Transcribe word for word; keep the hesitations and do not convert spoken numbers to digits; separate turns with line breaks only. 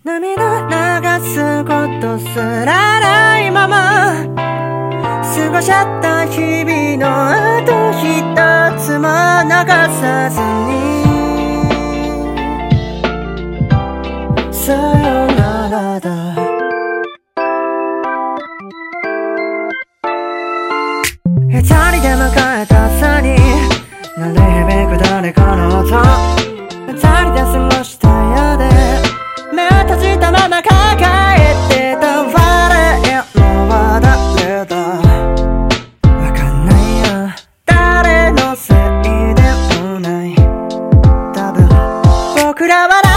涙流すことすらないまま過ごしちゃった日々の後一つも流さずにさよならだ。二人で迎えた朝に鳴り響く誰かの音、二人で過ごした夜で目閉じたまま抱えてた我のは誰だわかんないよ、誰のせいでもない、多分僕らは